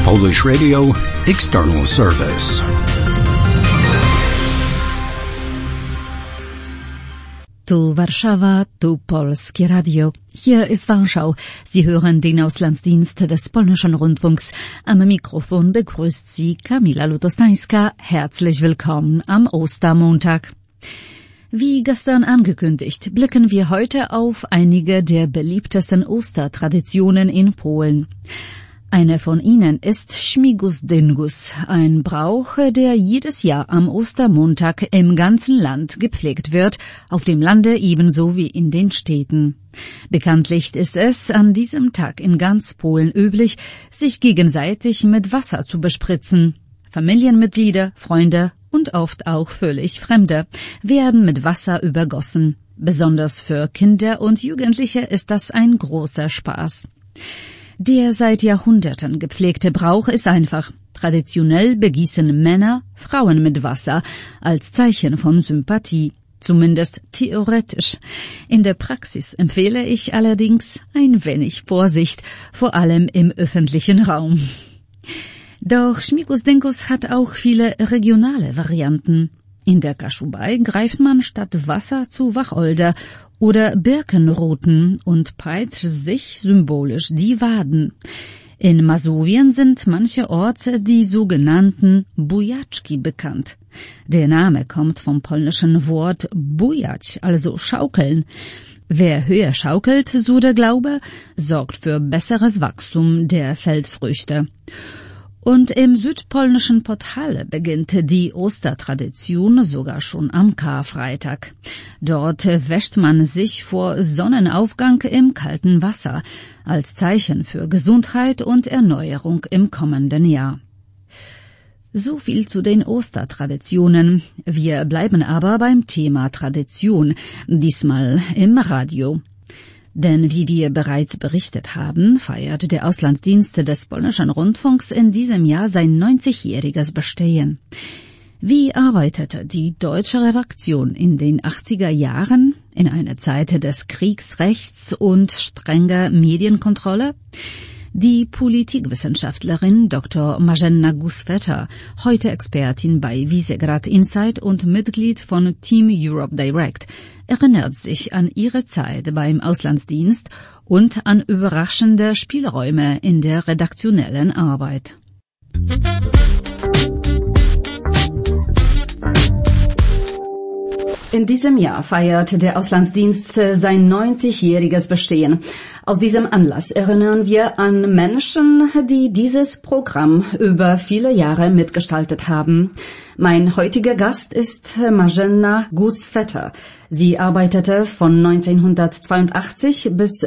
Polish Radio External Service. Tu Warszawa, tu Polskie Radio. Hier ist Warschau. Sie hören den Auslandsdienst des Polnischen Rundfunks. Am Mikrofon begrüßt Sie Kamila Lutostańska. Herzlich willkommen am Ostermontag. Wie gestern angekündigt, blicken wir heute auf einige der beliebtesten Ostertraditionen in Polen. Eine von ihnen ist Śmigus Dyngus, ein Brauch, der jedes Jahr am Ostermontag im ganzen Land gepflegt wird, auf dem Lande ebenso wie in den Städten. Bekanntlich ist es an diesem Tag in ganz Polen üblich, sich gegenseitig mit Wasser zu bespritzen. Familienmitglieder, Freunde und oft auch völlig Fremde werden mit Wasser übergossen. Besonders für Kinder und Jugendliche ist das ein großer Spaß. Der seit Jahrhunderten gepflegte Brauch ist einfach. Traditionell begießen Männer Frauen mit Wasser als Zeichen von Sympathie. Zumindest theoretisch. In der Praxis empfehle ich allerdings ein wenig Vorsicht, vor allem im öffentlichen Raum. Doch Śmigus Dyngus hat auch viele regionale Varianten. In der Kaschubei greift man statt Wasser zu Wacholder oder Birkenruten und peitscht sich symbolisch die Waden. In Masowien sind mancherorts die sogenannten Bujaczki bekannt. Der Name kommt vom polnischen Wort bujać, also schaukeln. Wer höher schaukelt, so der Glaube, sorgt für besseres Wachstum der Feldfrüchte. Und im südpolnischen Podhale beginnt die Ostertradition sogar schon am Karfreitag. Dort wäscht man sich vor Sonnenaufgang im kalten Wasser, als Zeichen für Gesundheit und Erneuerung im kommenden Jahr. So viel zu den Ostertraditionen. Wir bleiben aber beim Thema Tradition, diesmal im Radio. Denn wie wir bereits berichtet haben, feiert der Auslandsdienst des Polnischen Rundfunks in diesem Jahr sein 90-jähriges Bestehen. Wie arbeitete die deutsche Redaktion in den 80er Jahren, in einer Zeit des Kriegsrechts und strenger Medienkontrolle? Die Politikwissenschaftlerin Dr. Marzena Guss-Vetter, heute Expertin bei Visegrad Insight und Mitglied von Team Europe Direct, erinnert sich an ihre Zeit beim Auslandsdienst und an überraschende Spielräume in der redaktionellen Arbeit. In diesem Jahr feiert der Auslandsdienst sein 90-jähriges Bestehen. Aus diesem Anlass erinnern wir an Menschen, die dieses Programm über viele Jahre mitgestaltet haben. Mein heutiger Gast ist Marzena Guss-Vetter. Sie arbeitete von 1982 bis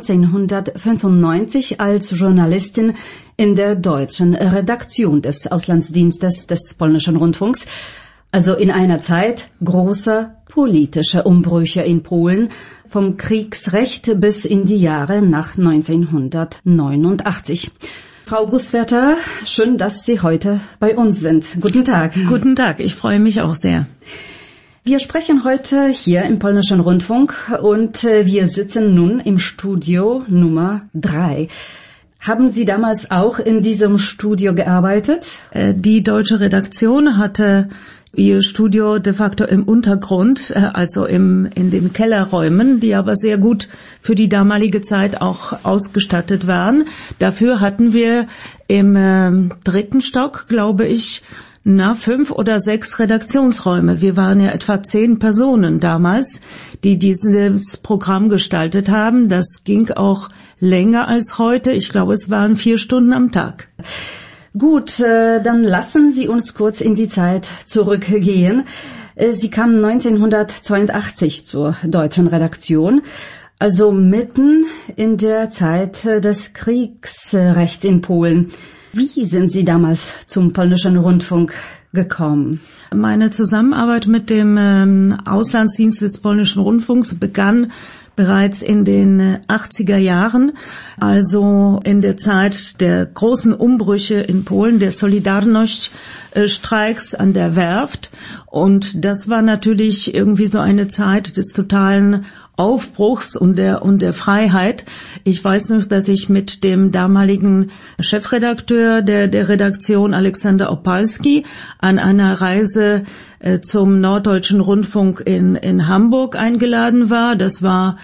1995 als Journalistin in der deutschen Redaktion des Auslandsdienstes des Polnischen Rundfunks. Also in einer Zeit großer politischer Umbrüche in Polen, vom Kriegsrecht bis in die Jahre nach 1989. Frau Guss-Vetter, schön, dass Sie heute bei uns sind. Guten Tag. Guten Tag, ich freue mich auch sehr. Wir sprechen heute hier im Polnischen Rundfunk und wir sitzen nun im Studio Nummer 3. Haben Sie damals auch in diesem Studio gearbeitet? Die deutsche Redaktion hatte ihr Studio de facto im Untergrund, also in den Kellerräumen, die aber sehr gut für die damalige Zeit auch ausgestattet waren. Dafür hatten wir im 3. Stock, glaube ich, 5 oder 6 Redaktionsräume. Wir waren ja etwa 10 Personen damals, die dieses Programm gestaltet haben. Das ging auch länger als heute. Ich glaube, es waren 4 Stunden am Tag. Gut, dann lassen Sie uns kurz in die Zeit zurückgehen. Sie kamen 1982 zur deutschen Redaktion, also mitten in der Zeit des Kriegsrechts in Polen. Wie sind Sie damals zum Polnischen Rundfunk gekommen? Meine Zusammenarbeit mit dem Auslandsdienst des Polnischen Rundfunks begann bereits in den 80er Jahren, also in der Zeit der großen Umbrüche in Polen, der Solidarność-Streiks an der Werft. Und das war natürlich irgendwie so eine Zeit des totalen Aufbruchs und der Freiheit. Ich weiß noch, dass ich mit dem damaligen Chefredakteur der Redaktion, Alexander Opalski, an einer Reise zum Norddeutschen Rundfunk in Hamburg eingeladen war. Das war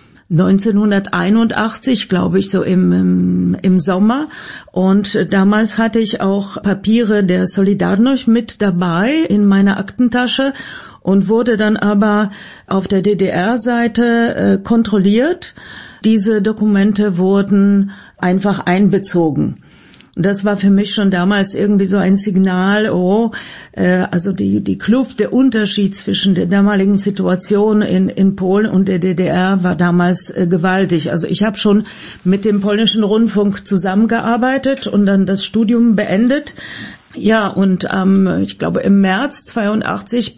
1981, glaube ich, so im Sommer. Und damals hatte ich auch Papiere der Solidarność mit dabei in meiner Aktentasche und wurde dann aber auf der DDR-Seite kontrolliert. Diese Dokumente wurden einfach einbezogen. Und das war für mich schon damals irgendwie so ein Signal, also die Kluft, der Unterschied zwischen der damaligen Situation in Polen und der DDR war damals gewaltig. Also ich habe schon mit dem polnischen Rundfunk zusammengearbeitet und dann das Studium beendet. Ja, und ich glaube im März 82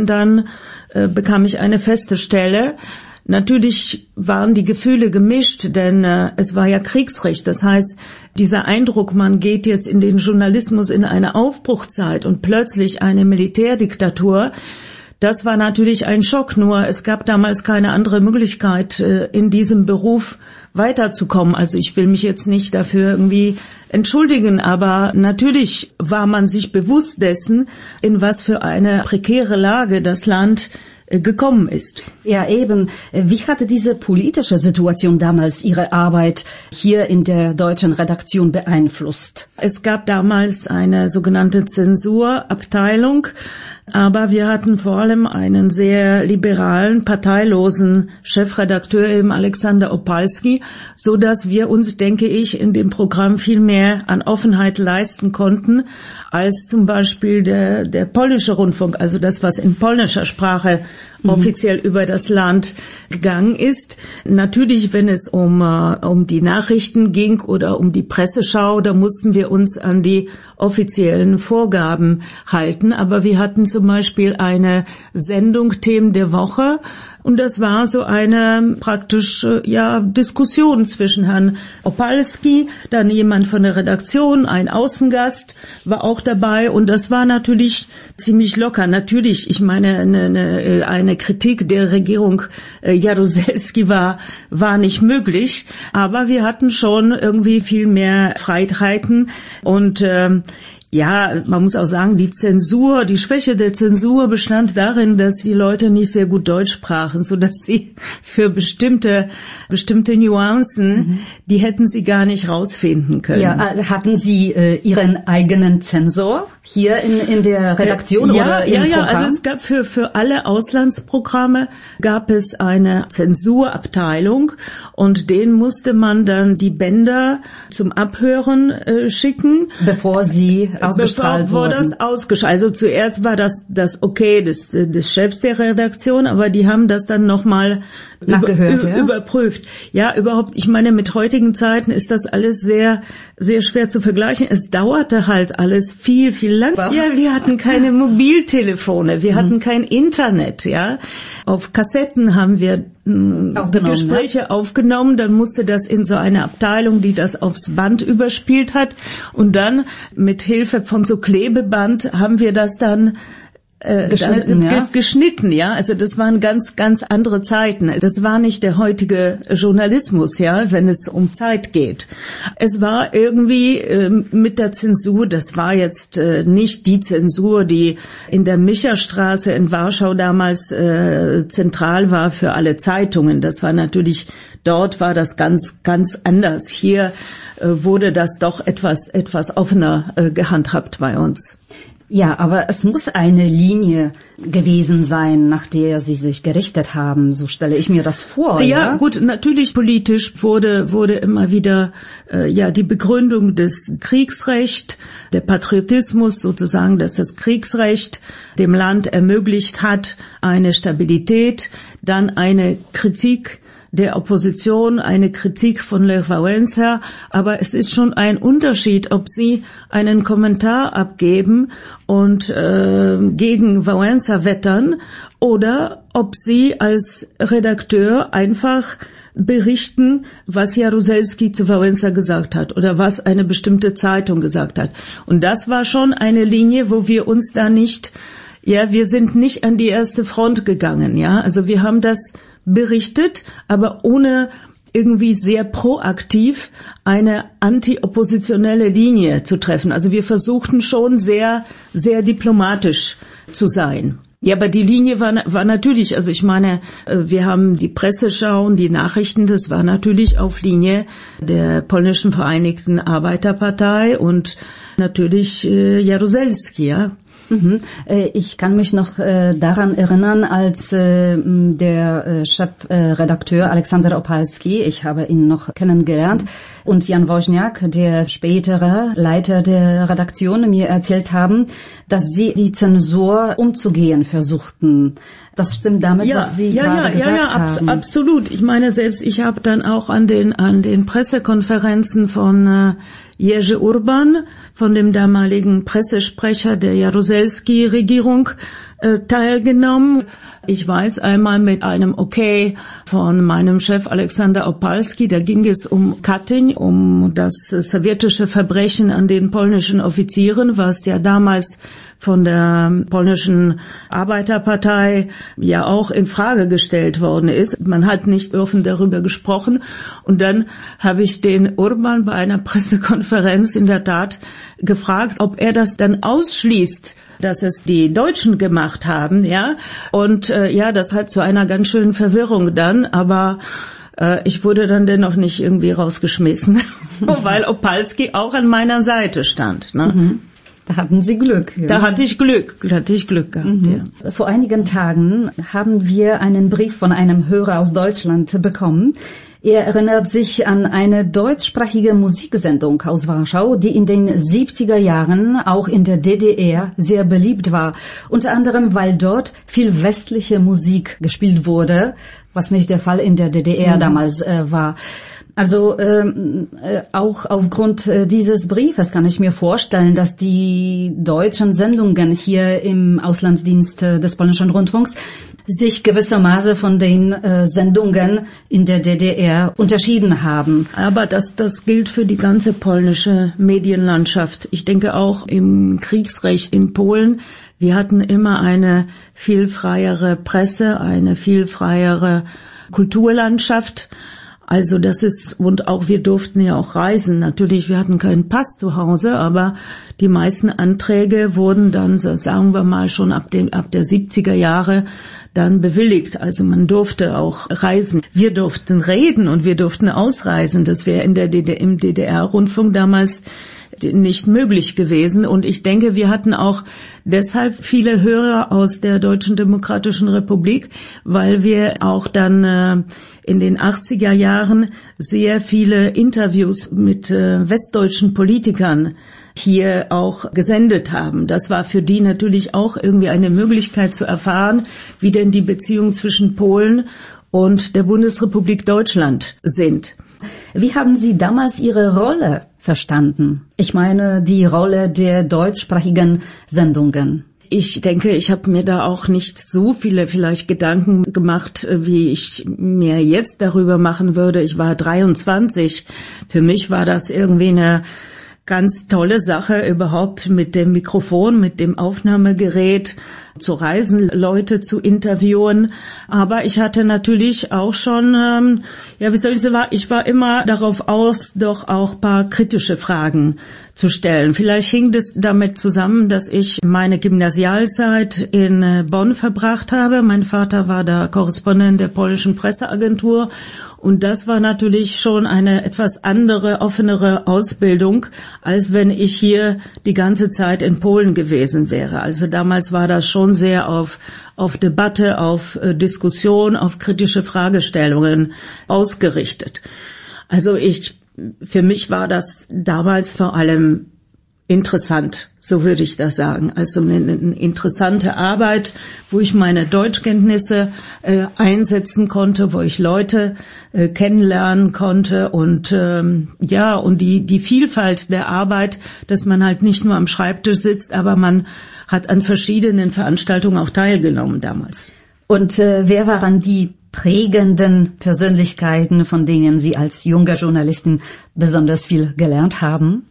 bekam ich eine feste Stelle. Natürlich waren die Gefühle gemischt, denn es war ja Kriegsrecht. Das heißt, dieser Eindruck, man geht jetzt in den Journalismus in eine Aufbruchzeit und plötzlich eine Militärdiktatur, das war natürlich ein Schock. Nur es gab damals keine andere Möglichkeit, in diesem Beruf weiterzukommen. Also ich will mich jetzt nicht dafür irgendwie entschuldigen, aber natürlich war man sich bewusst dessen, in was für eine prekäre Lage das Land gekommen ist. Ja, eben. Wie hatte diese politische Situation damals Ihre Arbeit hier in der deutschen Redaktion beeinflusst? Es gab damals eine sogenannte Zensurabteilung, aber wir hatten vor allem einen sehr liberalen, parteilosen Chefredakteur, eben Alexander Opalski, so dass wir uns, denke ich, in dem Programm viel mehr an Offenheit leisten konnten, als zum Beispiel der polnische Rundfunk, also das, was in polnischer Sprache offiziell über das Land gegangen ist. Natürlich, wenn es um die Nachrichten ging oder um die Presseschau, da mussten wir uns an die offiziellen Vorgaben halten. Aber wir hatten zum Beispiel eine Sendung Themen der Woche und das war so eine praktisch Diskussion zwischen Herrn Opalski, dann jemand von der Redaktion, ein Außengast war auch dabei und das war natürlich ziemlich locker. Natürlich, ich meine, eine Kritik der Regierung Jaruzelski war nicht möglich, aber wir hatten schon irgendwie viel mehr Freiheiten und man muss auch sagen, die Schwäche der Zensur bestand darin, dass die Leute nicht sehr gut Deutsch sprachen, so dass sie für bestimmte Nuancen, die hätten sie gar nicht rausfinden können. Ja, hatten Sie Ihren eigenen Zensor hier in der Redaktion oder im Programm? Also es gab für alle Auslandsprogramme gab es eine Zensurabteilung und denen musste man dann die Bänder zum Abhören schicken. Bevor sie ausgestrahlt wurden. Das ausgestrahlt. Also zuerst war das okay des Chefs der Redaktion, aber die haben das dann nochmal überprüft. Ja, überhaupt, ich meine, mit heutigen Zeiten ist das alles sehr, sehr schwer zu vergleichen. Es dauerte halt alles viel, viel länger. Ja, wir hatten keine Mobiltelefone, wir hatten kein Internet, ja. Auf Kassetten haben wir Gespräche aufgenommen, dann musste das in so eine Abteilung, die das aufs Band überspielt hat und dann mit Hilfe von so Klebeband haben wir das dann geschnitten, ja. Also das waren ganz, ganz andere Zeiten. Das war nicht der heutige Journalismus, ja, wenn es um Zeit geht. Es war irgendwie mit der Zensur, das war jetzt nicht die Zensur, die in der Micherstraße in Warschau damals zentral war für alle Zeitungen. Das war natürlich, dort war das ganz, ganz anders. Hier wurde das doch etwas offener gehandhabt bei uns. Ja, aber es muss eine Linie gewesen sein, nach der Sie sich gerichtet haben. So stelle ich mir das vor. Ja, gut, natürlich politisch wurde immer wieder die Begründung des Kriegsrechts, der Patriotismus sozusagen, dass das Kriegsrecht dem Land ermöglicht hat, eine Stabilität, dann eine Kritik der Opposition, eine Kritik von Lech Wałęsa, aber es ist schon ein Unterschied, ob Sie einen Kommentar abgeben und gegen Wałęsa wettern oder ob Sie als Redakteur einfach berichten, was Jaruzelski zu Wałęsa gesagt hat oder was eine bestimmte Zeitung gesagt hat. Und das war schon eine Linie, wo wir uns da nicht, wir sind nicht an die erste Front gegangen, ja. Also wir haben das berichtet, aber ohne irgendwie sehr proaktiv eine anti-oppositionelle Linie zu treffen. Also wir versuchten schon sehr, sehr diplomatisch zu sein. Ja, aber die Linie war natürlich, also ich meine, wir haben die Presseschau und die Nachrichten, das war natürlich auf Linie der polnischen Vereinigten Arbeiterpartei und natürlich Jaruzelski, ja. Ich kann mich noch daran erinnern, als der Chefredakteur Aleksander Opalski, ich habe ihn noch kennengelernt, und Jan Woźniak, der spätere Leiter der Redaktion, mir erzählt haben, dass sie die Zensur umzugehen versuchten. Das stimmt damit, was Sie gerade gesagt haben. Absolut. Ich meine, selbst ich habe dann auch an den Pressekonferenzen von Jerzy Urban, von dem damaligen Pressesprecher der Jaruzelski-Regierung, teilgenommen. Ich weiß einmal mit einem Okay von meinem Chef Aleksander Opalski, da ging es um Katyn, um das sowjetische Verbrechen an den polnischen Offizieren, was ja damals von der polnischen Arbeiterpartei ja auch in Frage gestellt worden ist. Man hat nicht offen darüber gesprochen. Und dann habe ich den Urban bei einer Pressekonferenz in der Tat gefragt, ob er das dann ausschließt, dass es die Deutschen gemacht haben, ja. Und das hat zu einer ganz schönen Verwirrung dann, aber ich wurde dann dennoch nicht irgendwie rausgeschmissen, weil Opalski auch an meiner Seite stand, ne? Mhm. Da hatten Sie Glück. Ja. Da hatte ich Glück gehabt, ja. Vor einigen Tagen haben wir einen Brief von einem Hörer aus Deutschland bekommen. Er erinnert sich an eine deutschsprachige Musiksendung aus Warschau, die in den 70er Jahren auch in der DDR sehr beliebt war. Unter anderem, weil dort viel westliche Musik gespielt wurde, was nicht der Fall in der DDR damals war. Also auch aufgrund dieses Briefes kann ich mir vorstellen, dass die deutschen Sendungen hier im Auslandsdienst des polnischen Rundfunks sich gewissermaßen von den Sendungen in der DDR unterschieden haben. Aber das gilt für die ganze polnische Medienlandschaft. Ich denke auch im Kriegsrecht in Polen. Wir hatten immer eine viel freiere Presse, eine viel freiere Kulturlandschaft. Also das ist, und auch wir durften ja auch reisen. Natürlich, wir hatten keinen Pass zu Hause, aber die meisten Anträge wurden dann, sagen wir mal, schon ab der 70er Jahre dann bewilligt. Also man durfte auch reisen. Wir durften reden und wir durften ausreisen. Das wäre im DDR-Rundfunk damals nicht möglich gewesen. Und ich denke, wir hatten auch deshalb viele Hörer aus der Deutschen Demokratischen Republik, weil wir auch dann in den 80er Jahren sehr viele Interviews mit westdeutschen Politikern hier auch gesendet haben. Das war für die natürlich auch irgendwie eine Möglichkeit zu erfahren, wie denn die Beziehungen zwischen Polen und der Bundesrepublik Deutschland sind. Wie haben Sie damals Ihre Rolle verstanden? Ich meine, die Rolle der deutschsprachigen Sendungen. Ich denke, ich habe mir da auch nicht so viele vielleicht Gedanken gemacht, wie ich mir jetzt darüber machen würde. Ich war 23. Für mich war das irgendwie eine ganz tolle Sache, überhaupt mit dem Mikrofon, mit dem Aufnahmegerät zu reisen, Leute zu interviewen. Aber ich hatte natürlich auch schon, ich war immer darauf aus, doch auch paar kritische Fragen zu stellen. Vielleicht hing das damit zusammen, dass ich meine Gymnasialzeit in Bonn verbracht habe. Mein Vater war da Korrespondent der polnischen Presseagentur. Und das war natürlich schon eine etwas andere, offenere Ausbildung, als wenn ich hier die ganze Zeit in Polen gewesen wäre. Also damals war das schon sehr auf Debatte, auf Diskussion, auf kritische Fragestellungen ausgerichtet. Also für mich war das damals vor allem interessant, so würde ich das sagen. Also eine interessante Arbeit, wo ich meine Deutschkenntnisse einsetzen konnte, wo ich Leute kennenlernen konnte und und die Vielfalt der Arbeit, dass man halt nicht nur am Schreibtisch sitzt, aber man hat an verschiedenen Veranstaltungen auch teilgenommen damals. Und wer waren die prägenden Persönlichkeiten, von denen Sie als junger Journalistin besonders viel gelernt haben?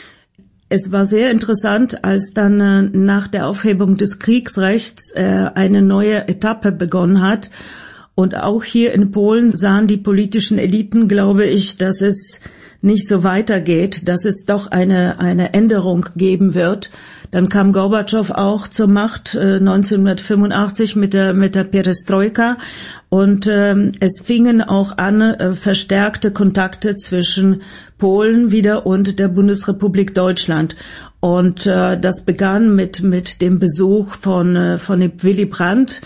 Es war sehr interessant, als dann nach der Aufhebung des Kriegsrechts eine neue Etappe begonnen hat. Und auch hier in Polen sahen die politischen Eliten, glaube ich, dass es nicht so weitergeht, dass es doch eine Änderung geben wird. Dann kam Gorbatschow auch zur Macht 1985 mit der Perestroika und es fingen auch an verstärkte Kontakte zwischen Polen wieder und der Bundesrepublik Deutschland. Und das begann mit dem Besuch von Willy Brandt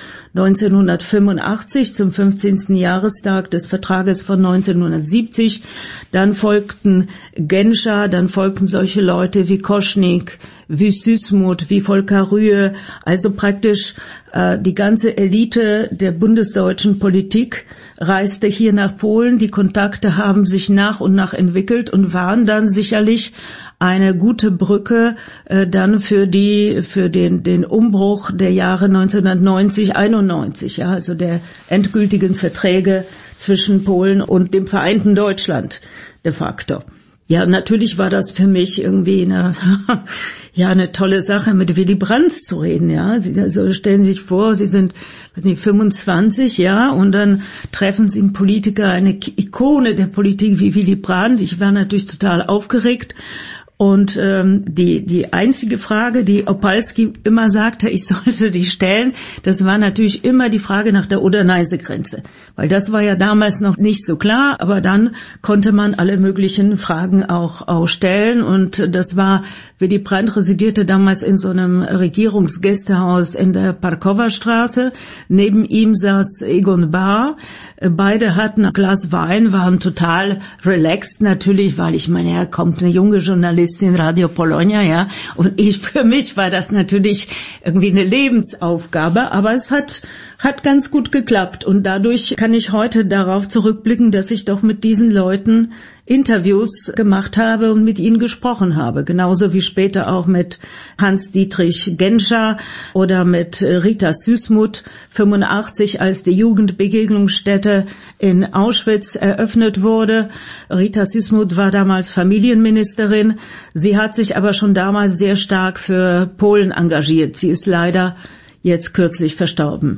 1985 zum 15. Jahrestag des Vertrages von 1970. Dann folgten Genscher, dann folgten solche Leute wie Koschnik, wie Süßmuth, wie Volker Rühe, also praktisch die ganze Elite der bundesdeutschen Politik reiste hier nach Polen. Die Kontakte haben sich nach und nach entwickelt und waren dann sicherlich eine gute Brücke dann für den Umbruch der Jahre 1990, 91, ja, also der endgültigen Verträge zwischen Polen und dem vereinten Deutschland de facto. Ja, natürlich war das für mich irgendwie eine tolle Sache, mit Willy Brandt zu reden, ja. Also stellen Sie sich vor, Sie sind, 25, ja, und dann treffen Sie einen Politiker, eine Ikone der Politik wie Willy Brandt. Ich war natürlich total aufgeregt. Und die einzige Frage, die Opalski immer sagte, ich sollte die stellen, das war natürlich immer die Frage nach der Oder-Neiße-Grenze. Weil das war ja damals noch nicht so klar, aber dann konnte man alle möglichen Fragen auch stellen. Und das war, Willy Brandt residierte damals in so einem Regierungsgästehaus in der Parkower Straße. Neben ihm saß Egon Bahr. Beide hatten ein Glas Wein, waren total relaxed natürlich, weil ich meine, ja, kommt eine junge Journalistin, Radio Polonia, ja, und für mich war das natürlich irgendwie eine Lebensaufgabe, aber es hat ganz gut geklappt und dadurch kann ich heute darauf zurückblicken, dass ich doch mit diesen Leuten Interviews gemacht habe und mit ihnen gesprochen habe, genauso wie später auch mit Hans-Dietrich Genscher oder mit Rita Süßmuth 85, als die Jugendbegegnungsstätte in Auschwitz eröffnet wurde. Rita Süßmuth war damals Familienministerin. Sie hat sich aber schon damals sehr stark für Polen engagiert. Sie ist leider jetzt kürzlich verstorben.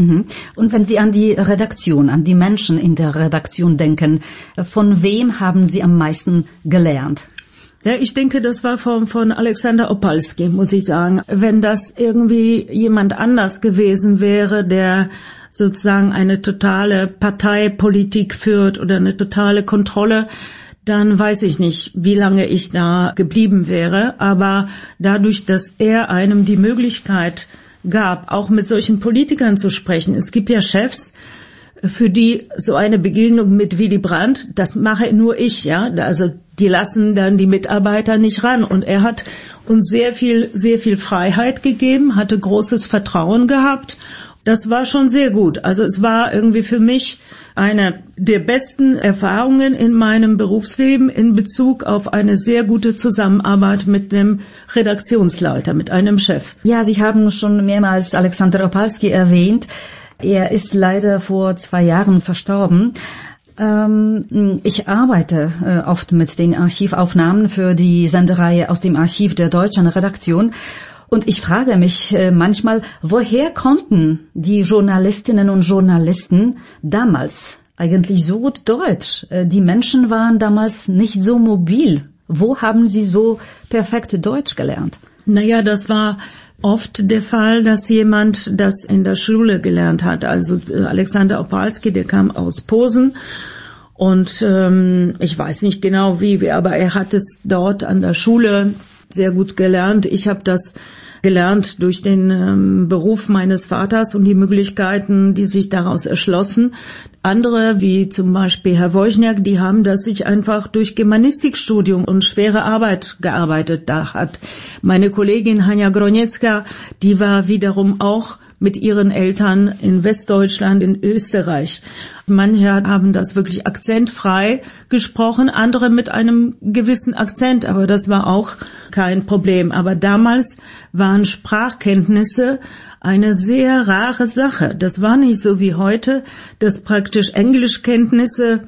Und wenn Sie an die Redaktion, an die Menschen in der Redaktion denken, von wem haben Sie am meisten gelernt? Ja, ich denke, das war von Alexander Opalski, muss ich sagen. Wenn das irgendwie jemand anders gewesen wäre, der sozusagen eine totale Parteipolitik führt oder eine totale Kontrolle, dann weiß ich nicht, wie lange ich da geblieben wäre. Aber dadurch, dass er einem die Möglichkeit gab, auch mit solchen Politikern zu sprechen. Es gibt ja Chefs, für die so eine Begegnung mit Willy Brandt, das mache nur ich, ja. Also die lassen dann die Mitarbeiter nicht ran. Und er hat uns sehr viel Freiheit gegeben, hatte großes Vertrauen gehabt. Das war schon sehr gut. Also es war irgendwie für mich eine der besten Erfahrungen in meinem Berufsleben in Bezug auf eine sehr gute Zusammenarbeit mit einem Redaktionsleiter, mit einem Chef. Ja, Sie haben schon mehrmals Alexander Opalski erwähnt. Er ist leider vor 2 Jahren verstorben. Ich arbeite oft mit den Archivaufnahmen für die Sendereihe aus dem Archiv der deutschen Redaktion. Und ich frage mich manchmal, woher konnten die Journalistinnen und Journalisten damals eigentlich so gut Deutsch? Die Menschen waren damals nicht so mobil. Wo haben sie so perfekt Deutsch gelernt? Naja, das war oft der Fall, dass jemand das in der Schule gelernt hat. Also Alexander Opalski, der kam aus Posen. Und ich weiß nicht genau wie, aber er hat es dort an der Schule sehr gut gelernt. Ich habe das gelernt durch den Beruf meines Vaters und die Möglichkeiten, die sich daraus erschlossen. Andere, wie zum Beispiel Herr Wojniak, die haben das sich einfach durch Germanistikstudium und schwere Arbeit gearbeitet. Da hat meine Kollegin Hania Groniecka, die war wiederum auch mit ihren Eltern in Westdeutschland, in Österreich. Manche haben das wirklich akzentfrei gesprochen, andere mit einem gewissen Akzent, aber das war auch kein Problem. Aber damals waren Sprachkenntnisse eine sehr rare Sache. Das war nicht so wie heute, dass praktisch Englischkenntnisse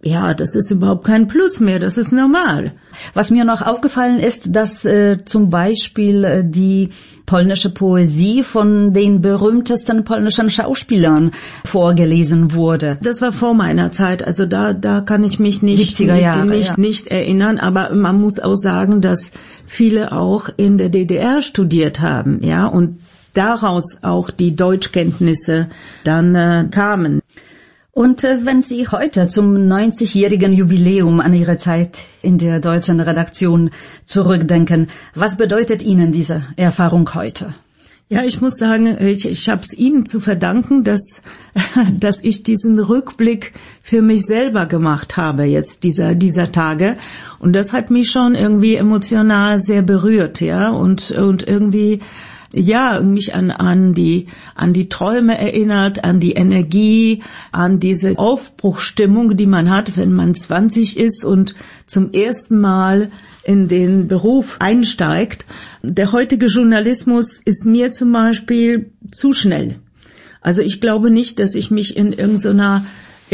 Ja, das ist überhaupt kein Plus mehr, das ist normal. Was mir noch aufgefallen ist, dass zum Beispiel die polnische Poesie von den berühmtesten polnischen Schauspielern vorgelesen wurde. Das war vor meiner Zeit, also da kann ich mich nicht 70er Jahre, nicht erinnern, aber man muss auch sagen, dass viele auch in der DDR studiert haben, ja, und daraus auch die Deutschkenntnisse dann kamen. Und wenn Sie heute zum 90-jährigen Jubiläum an Ihre Zeit in der deutschen Redaktion zurückdenken, was bedeutet Ihnen diese Erfahrung heute? Ja, ich muss sagen, ich habe es Ihnen zu verdanken, dass ich diesen Rückblick für mich selber gemacht habe jetzt dieser Tage, und das hat mich schon irgendwie emotional sehr berührt, ja, und irgendwie ja, mich an die Träume erinnert, an die Energie, an diese Aufbruchsstimmung, die man hat, wenn man 20 ist und zum ersten Mal in den Beruf einsteigt. Der heutige Journalismus ist mir zum Beispiel zu schnell. Also ich glaube nicht, dass ich mich in irgendeiner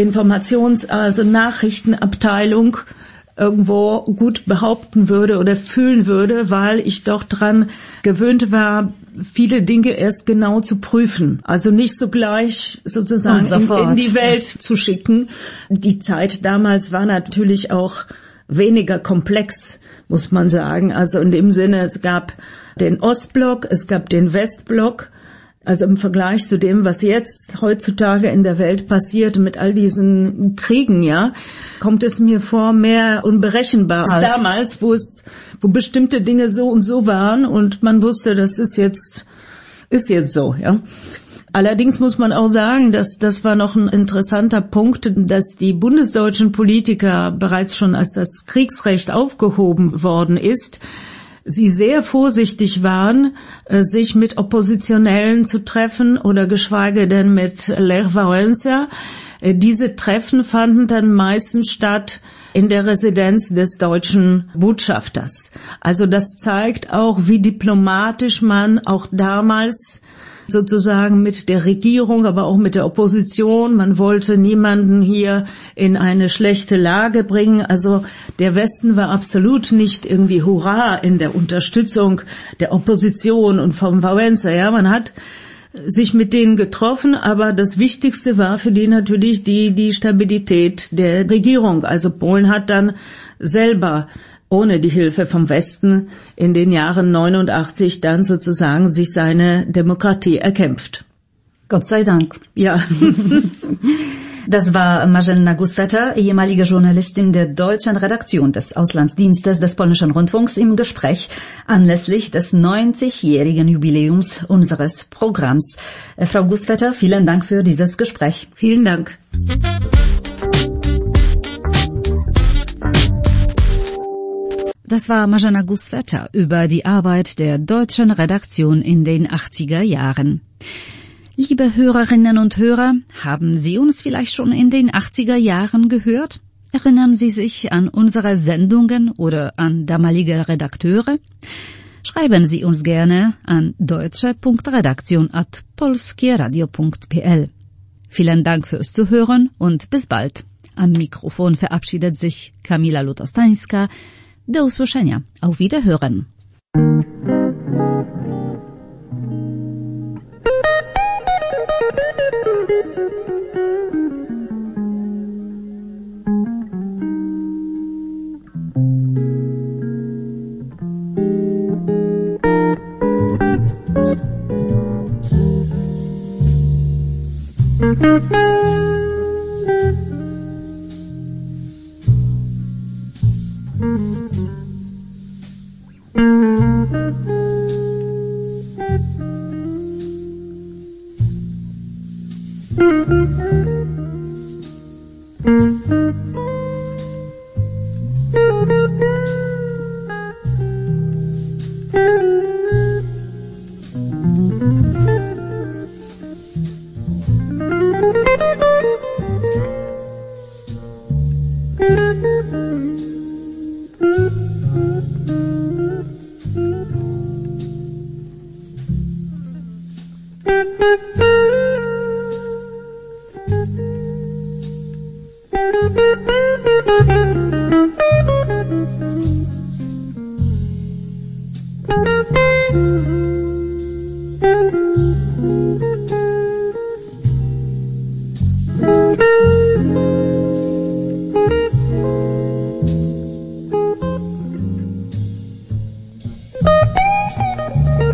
Nachrichtenabteilung irgendwo gut behaupten würde oder fühlen würde, weil ich doch dran gewöhnt war, viele Dinge erst genau zu prüfen. Also nicht sogleich sozusagen in die Welt zu schicken. Die Zeit damals war natürlich auch weniger komplex, muss man sagen. Also in dem Sinne, es gab den Ostblock, es gab den Westblock. Also im Vergleich zu dem, was jetzt heutzutage in der Welt passiert mit all diesen Kriegen, ja, kommt es mir vor mehr unberechenbar als damals, wo bestimmte Dinge so und so waren und man wusste, das ist jetzt so, ja. Allerdings muss man auch sagen, dass das war noch ein interessanter Punkt, dass die bundesdeutschen Politiker bereits schon, als das Kriegsrecht aufgehoben worden ist, sie sehr vorsichtig waren, sich mit Oppositionellen zu treffen oder geschweige denn mit Lech Wałęsa. Diese Treffen fanden dann meistens statt in der Residenz des deutschen Botschafters. Also das zeigt auch, wie diplomatisch man auch damals sozusagen mit der Regierung, aber auch mit der Opposition. Man wollte niemanden hier in eine schlechte Lage bringen. Also der Westen war absolut nicht irgendwie Hurra in der Unterstützung der Opposition und vom Wałęsa. Ja, man hat sich mit denen getroffen, aber das Wichtigste war für die natürlich die Stabilität der Regierung. Also Polen hat dann selber ohne die Hilfe vom Westen in den Jahren 89 dann sozusagen sich seine Demokratie erkämpft. Gott sei Dank. Ja. Das war Marzena Guswetter, ehemalige Journalistin der deutschen Redaktion des Auslandsdienstes des Polnischen Rundfunks, im Gespräch anlässlich des 90-jährigen Jubiläums unseres Programms. Frau Guswetter, vielen Dank für dieses Gespräch. Vielen Dank. Das war Marzena Guswetter über die Arbeit der deutschen Redaktion in den 80er Jahren. Liebe Hörerinnen und Hörer, haben Sie uns vielleicht schon in den 80er Jahren gehört? Erinnern Sie sich an unsere Sendungen oder an damalige Redakteure? Schreiben Sie uns gerne an deutsche.redaktion@polskieradio.pl. Vielen Dank fürs Zuhören und bis bald. Am Mikrofon verabschiedet sich Kamila Lutostańska. Do usłyszenia. Auf Wiederhören. Mm-hmm.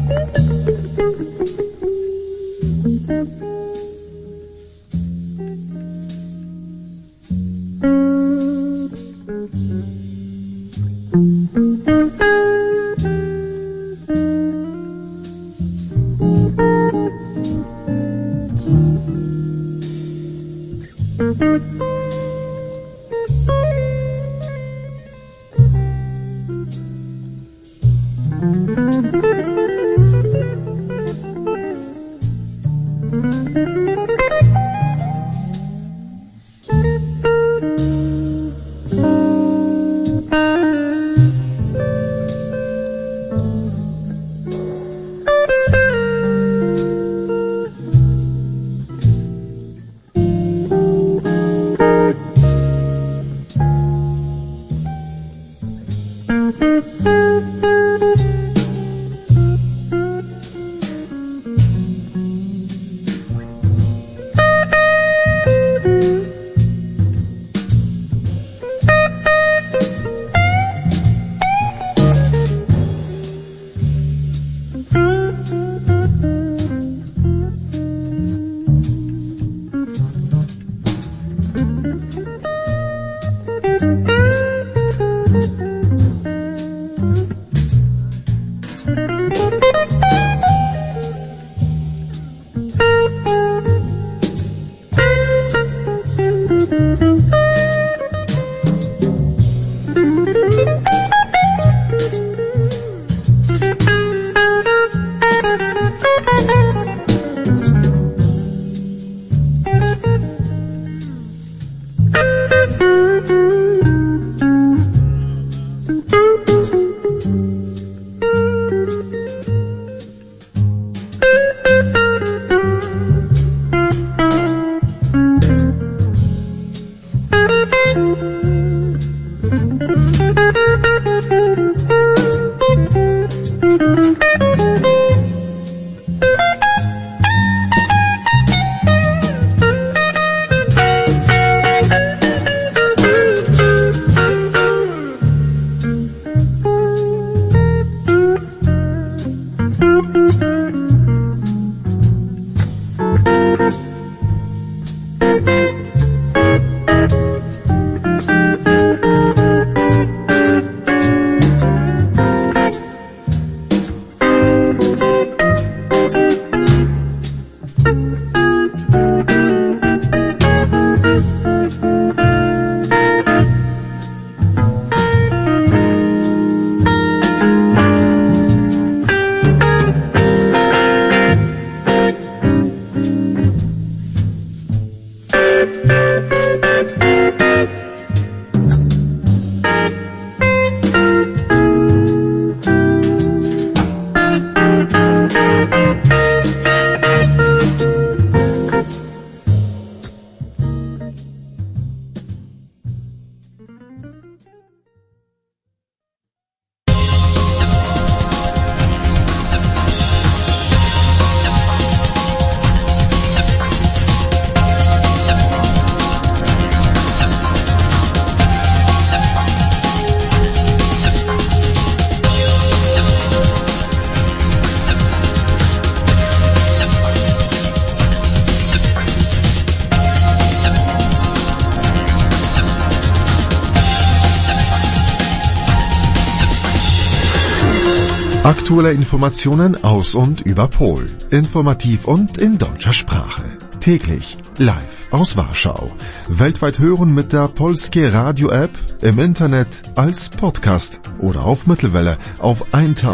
Aktuelle Informationen aus und über Polen. Informativ und in deutscher Sprache. Täglich live aus Warschau. Weltweit hören mit der Polskie Radio App, im Internet, als Podcast oder auf Mittelwelle auf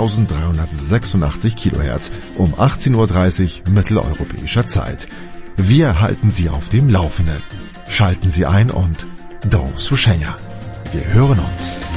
1386 kHz um 18:30 Uhr mitteleuropäischer Zeit. Wir halten Sie auf dem Laufenden. Schalten Sie ein und do usłyszenia. Wir hören uns.